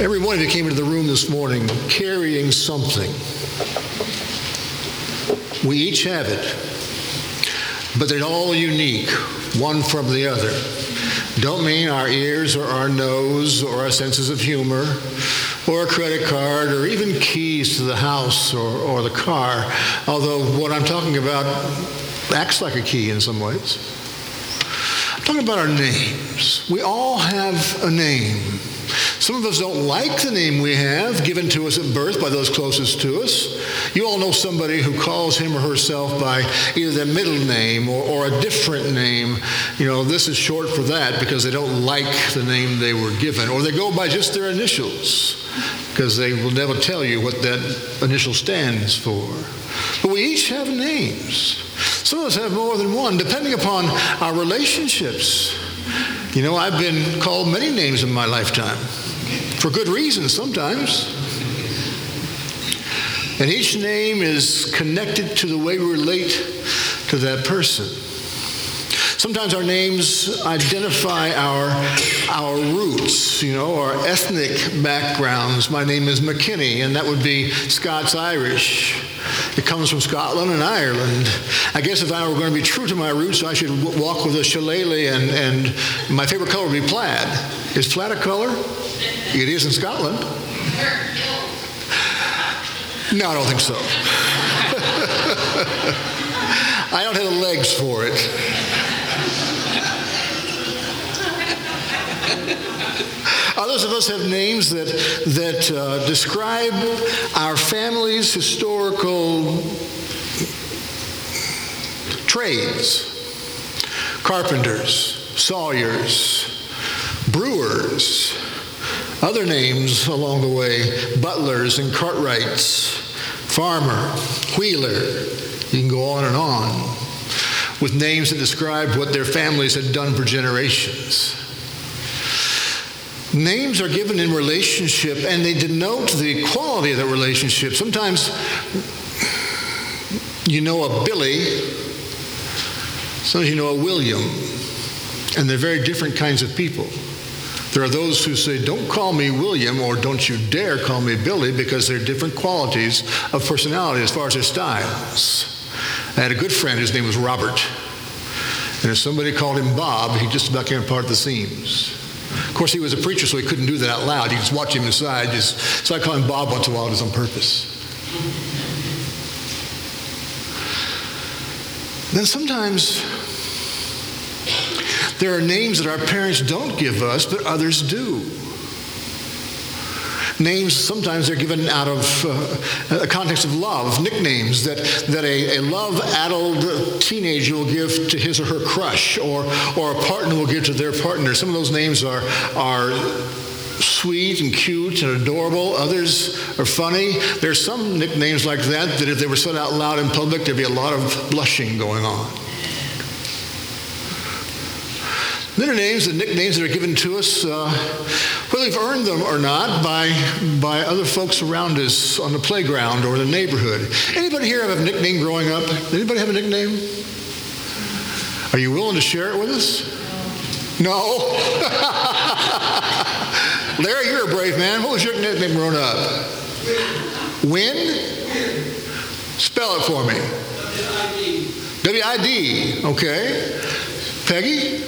Every one of you came into the room this morning carrying something. We each have it, but they're all unique, one from the other. Don't mean our ears or our nose or our senses of humor or a credit card or even keys to the house or the car, although what I'm talking about acts like a key in some ways. I'm talking about our names. We all have a name. Some of us don't like the name we have, given to us at birth by those closest to us. You all know somebody who calls him or herself by either their middle name or a different name. You know, this is short for that because they don't like the name they were given. Or they go by just their initials because they will never tell you what that initial stands for. But we each have names. Some of us have more than one, depending upon our relationships. You know, I've been called many names in my lifetime, for good reasons sometimes. And each name is connected to the way we relate to that person. Sometimes our names identify our roots, you know, our ethnic backgrounds. My name is McKinney, and that would be Scots-Irish. It comes from Scotland and Ireland. I guess if I were going to be true to my roots, I should walk with a shillelagh, and my favorite color would be plaid. Is plaid a color? It is in Scotland. No, I don't think so. I don't have the legs for it. Others of us have names that describe our family's historical trades. Carpenters, sawyers, brewers. Other names along the way, butlers and cartwrights, farmer, wheeler. You can go on and on with names that describe what their families had done for generations. Names are given in relationship, and they denote the quality of that relationship. Sometimes you know a Billy, sometimes you know a William, and they're very different kinds of people. There are those who say, don't call me William, or don't you dare call me Billy, because they're different qualities of personality as far as their styles. I had a good friend, his name was Robert, and if somebody called him Bob, he just about came apart at the seams. Of course, he was a preacher, so he couldn't do that out loud. You just watch him inside. So I call him Bob once in a while, just on purpose. Then sometimes there are names that our parents don't give us, but others do. Names, sometimes they're given out of a context of love, nicknames that a love-addled teenager will give to his or her crush, or a partner will give to their partner. Some of those names are sweet and cute and adorable. Others are funny. There's some nicknames like that if they were said out loud in public, there'd be a lot of blushing going on. Then are names and nicknames that are given to us, whether we've earned them or not, by other folks around us on the playground or the neighborhood. Anybody here have a nickname growing up? Anybody have a nickname? Are you willing to share it with us? No? Larry, you're a brave man. What was your nickname growing up? Win? Spell it for me. W-I-D. Okay. Peggy?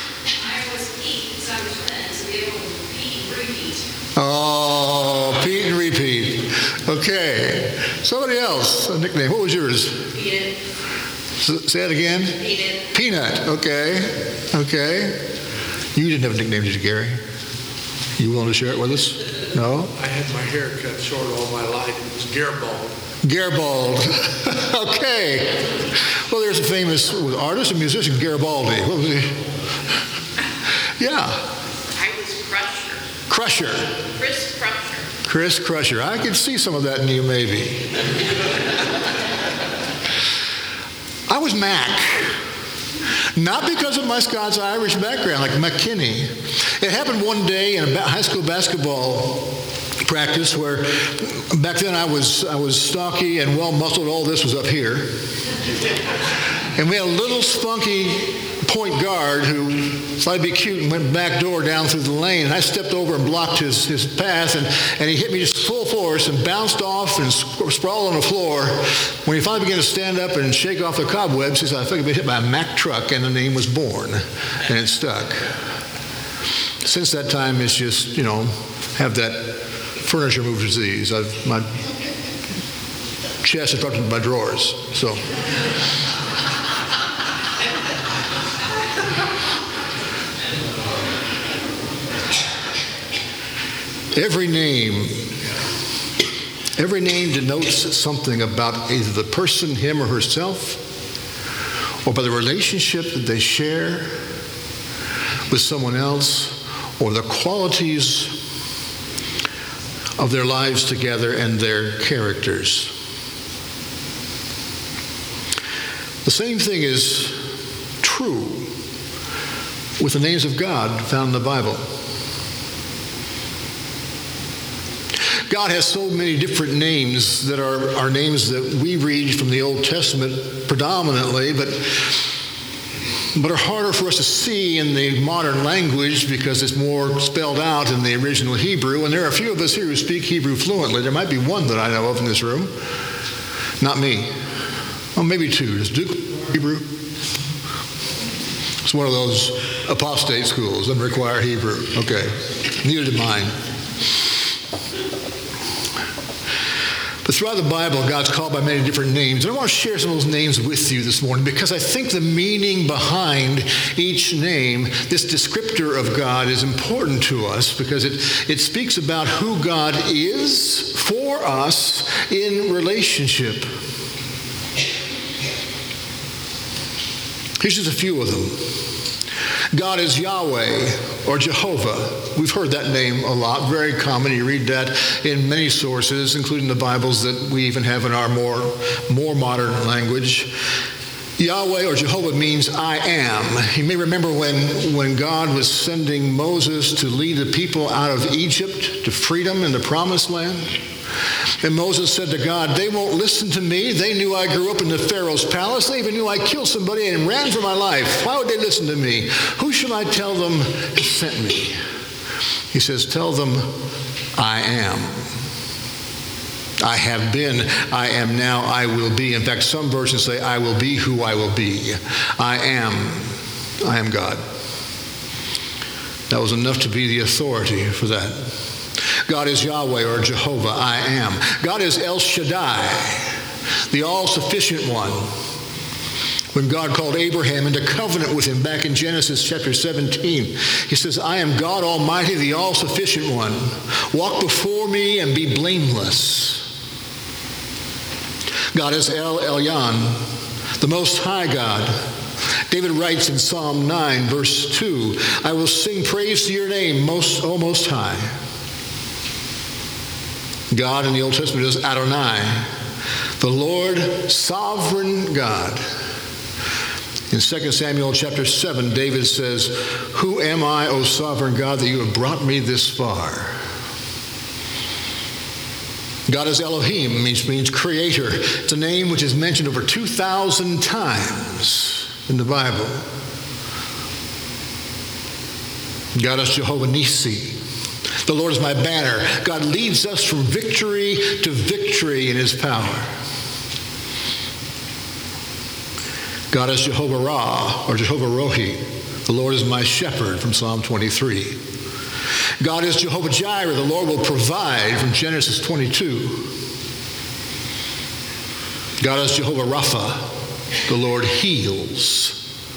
Oh, Pete and repeat. Okay. Somebody else, a nickname. What was yours? Peanut. Say it again. Peanut. Peanut. Okay. You didn't have a nickname, did you, Gary? You willing to share it with us? No? I had my hair cut short all my life. It was Garibaldi. Garibaldi. Okay. Well, there's a famous artist and musician, Garibaldi. What was he? Yeah. I was Crusher. Crusher. Chris Crusher. Chris Crusher. I could see some of that in you, maybe. I was Mac. Not because of my Scots-Irish background, like McKinney. It happened one day in a high school basketball practice where back then I was stocky and well-muscled. All this was up here. And we had a little spunky point guard who thought he'd be cute and went back door down through the lane. And I stepped over and blocked his path, and he hit me just full force and bounced off and sprawled on the floor. When he finally began to stand up and shake off the cobwebs, he said, I think I'd been hit by a Mack truck, and the name was Born, and it stuck. Since that time, it's just, have that furniture move disease. My chest is up to my drawers, so. Every name denotes something about either the person, him or herself, or by the relationship that they share with someone else, or the qualities of their lives together and their characters. The same thing is true with the names of God found in the Bible. God has so many different names that are names that we read from the Old Testament predominantly, but are harder for us to see in the modern language because it's more spelled out in the original Hebrew. And there are a few of us here who speak Hebrew fluently. There might be one that I know of in this room. Not me. Well, maybe two. Does Duke Hebrew? It's one of those apostate schools. Doesn't require Hebrew. Okay. Neither did mine. But throughout the Bible, God's called by many different names. And I want to share some of those names with you this morning because I think the meaning behind each name, this descriptor of God, is important to us because it speaks about who God is for us in relationship. Here's just a few of them. God is Yahweh or Jehovah. We've heard that name a lot, very common. You read that in many sources, including the Bibles that we even have in our more modern language. Yahweh or Jehovah means I am. You may remember when God was sending Moses to lead the people out of Egypt to freedom in the Promised Land. And Moses said to God, they won't listen to me. They knew I grew up in the Pharaoh's palace. They even knew I killed somebody and ran for my life. Why would they listen to me? Who shall I tell them sent me? He says, tell them I am. I have been, I am now, I will be. In fact, some versions say, I will be who I will be. I am God. That was enough to be the authority for that. God is Yahweh or Jehovah, I am. God is El Shaddai, the all-sufficient one. When God called Abraham into covenant with him back in Genesis chapter 17, he says, I am God Almighty, the all-sufficient one. Walk before me and be blameless. God is El Elyon, the Most High God. David writes in Psalm 9, verse 2, I will sing praise to your name, Most High. God in the Old Testament is Adonai, the Lord, sovereign God. In 2 Samuel chapter 7, David says, who am I, O sovereign God, that you have brought me this far? God is Elohim, means creator. It's a name which is mentioned over 2,000 times in the Bible. God is Jehovah Nissi. The Lord is my banner. God leads us from victory to victory in his power. God is Jehovah Ra or Jehovah Rohi. The Lord is my shepherd from Psalm 23. God is Jehovah Jireh. The Lord will provide from Genesis 22. God is Jehovah Rapha. The Lord heals.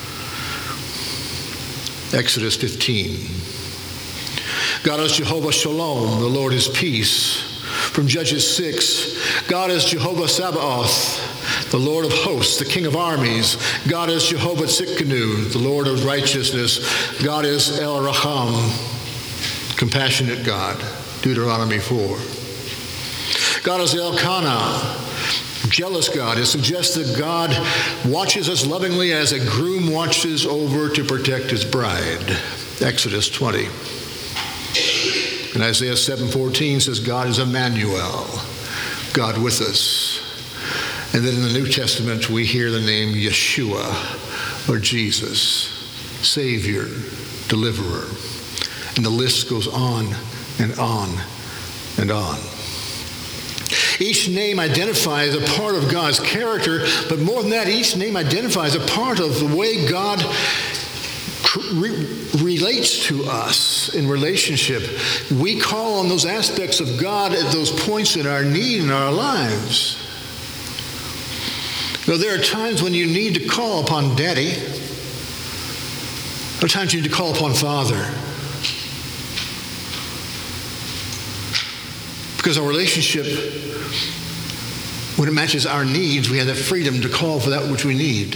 Exodus 15. God is Jehovah Shalom, the Lord is peace. From Judges 6, God is Jehovah Sabaoth, the Lord of hosts, the King of armies. God is Jehovah Tsidkenu, the Lord of righteousness. God is El Raham, compassionate God. Deuteronomy 4. God is Elkanah, jealous God. It suggests that God watches us lovingly as a groom watches over to protect his bride. Exodus 20. And Isaiah 7:14 says, God is Emmanuel, God with us. And then in the New Testament, we hear the name Yeshua, or Jesus. Savior, Deliverer. And the list goes on and on and on. Each name identifies a part of God's character, but more than that, each name identifies a part of the way God relates to us in relationship. We call on those aspects of God at those points in our need in our lives. You know, there are times when you need to call upon Daddy. There are times you need to call upon Father. Because our relationship, when it matches our needs, we have that freedom to call for that which we need.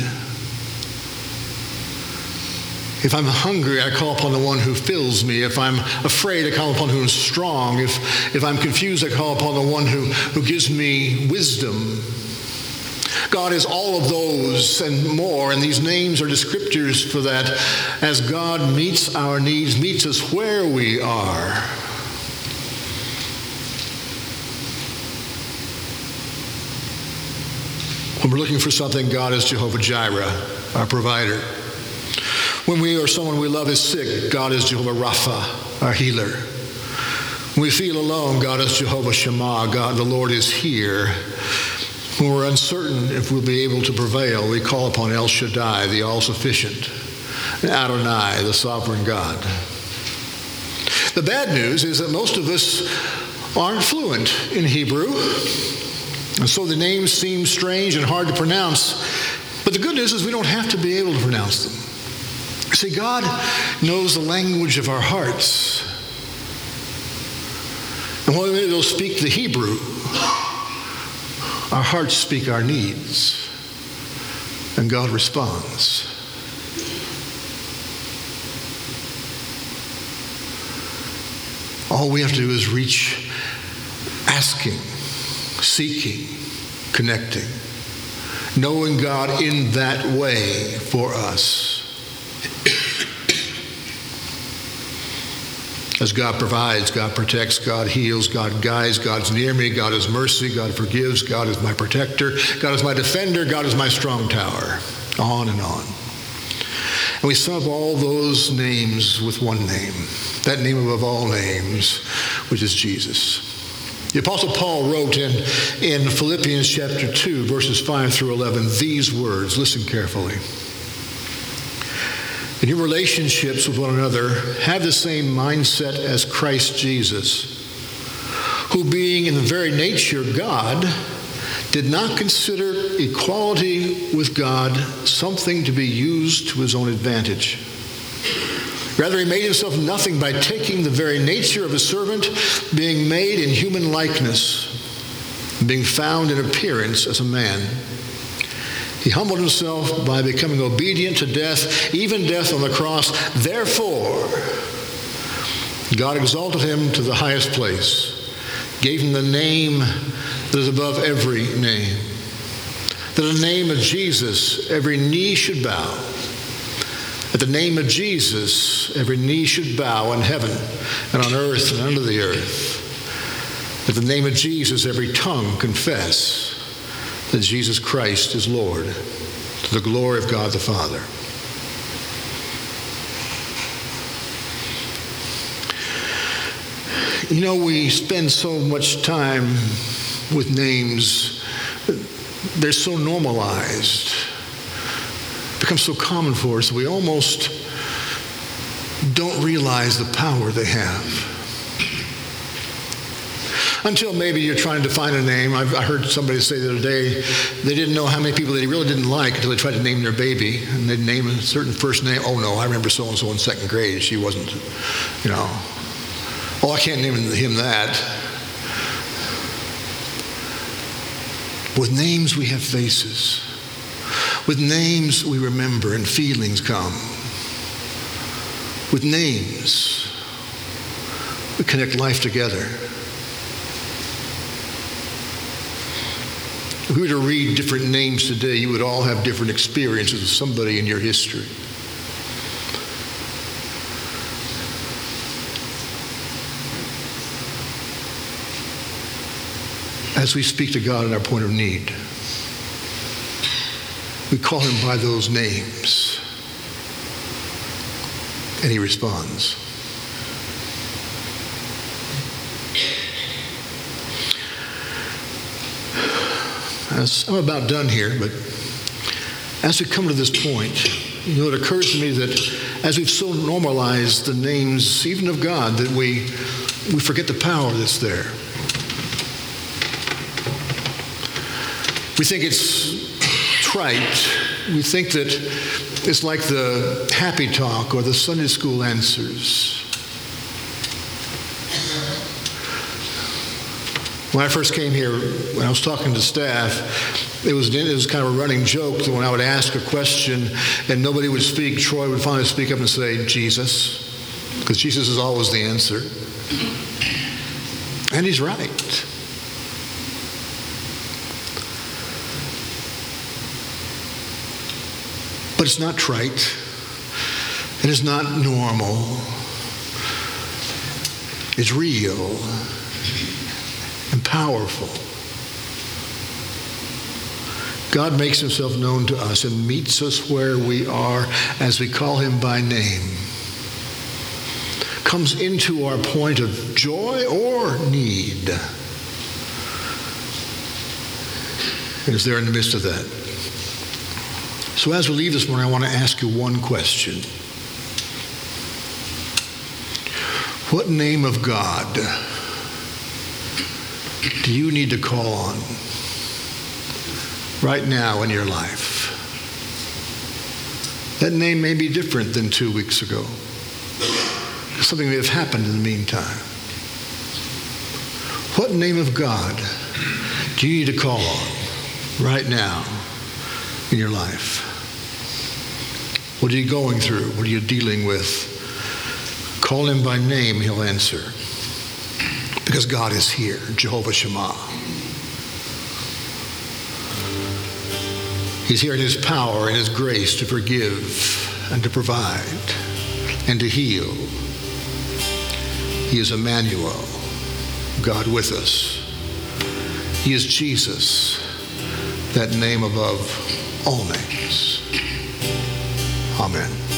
If I'm hungry, I call upon the one who fills me. If I'm afraid, I call upon who is strong. If I'm confused, I call upon the one who gives me wisdom. God is all of those and more, and these names are descriptors for that as God meets our needs, meets us where we are. When we're looking for something, God is Jehovah Jireh, our provider. When we or someone we love is sick, God is Jehovah Rapha, our healer. When we feel alone, God is Jehovah Shammah, God, the Lord is here. When we're uncertain if we'll be able to prevail, we call upon El Shaddai, the all-sufficient, and Adonai, the sovereign God. The bad news is that most of us aren't fluent in Hebrew, and so the names seem strange and hard to pronounce. But the good news is we don't have to be able to pronounce them. See, God knows the language of our hearts. And while we don't speak the Hebrew, our hearts speak our needs. And God responds. All we have to do is reach, asking, seeking, connecting, knowing God in that way for us. As God provides, God protects, God heals, God guides, God's near me, God is mercy, God forgives, God is my protector, God is my defender, God is my strong tower. On and on. And we sum up all those names with one name, that name above all names, which is Jesus. The Apostle Paul wrote in Philippians chapter 2, verses 5 through 11, these words. Listen carefully. In your relationships with one another, have the same mindset as Christ Jesus, who being in the very nature God, did not consider equality with God something to be used to his own advantage. Rather, he made himself nothing by taking the very nature of a servant, being made in human likeness, being found in appearance as a man. He humbled himself by becoming obedient to death, even death on the cross. Therefore, God exalted him to the highest place, gave him the name that is above every name, that in the name of Jesus every knee should bow. At the name of Jesus every knee should bow in heaven and on earth and under the earth. At the name of Jesus every tongue confess that Jesus Christ is Lord, to the glory of God the Father. You know, we spend so much time with names. They're so normalized, become so common for us, we almost don't realize the power they have. Until maybe you're trying to find a name. I heard somebody say the other day they didn't know how many people they really didn't like until they tried to name their baby. And they'd name a certain first name. Oh, no, I remember so-and-so in second grade. She wasn't, Oh, I can't name him that. With names, we have faces. With names, we remember and feelings come. With names, we connect life together. If we were to read different names today, you would all have different experiences with somebody in your history. As we speak to God in our point of need, we call him by those names. And he responds. I'm about done here, but as we come to this point, it occurs to me that as we've so normalized the names, even of God, that we forget the power that's there. We think it's trite. We think that it's like the happy talk or the Sunday school answers. When I first came here, when I was talking to staff, it was kind of a running joke that when I would ask a question and nobody would speak, Troy would finally speak up and say, Jesus, because Jesus is always the answer. And he's right. But it's not trite. It is not normal. It's real and powerful. God makes himself known to us and meets us where we are as we call him by name. Comes into our point of joy or need. And is there in the midst of that. So as we leave this morning, I want to ask you one question. What name of God do you need to call on right now in your life? That name may be different than 2 weeks ago. Something may have happened in the meantime. What name of God do you need to call on right now in your life? What are you going through? What are you dealing with? Call him by name, he'll answer. Because God is here, Jehovah Shammah. He's here in his power and his grace to forgive and to provide and to heal. He is Emmanuel, God with us. He is Jesus, that name above all names. Amen.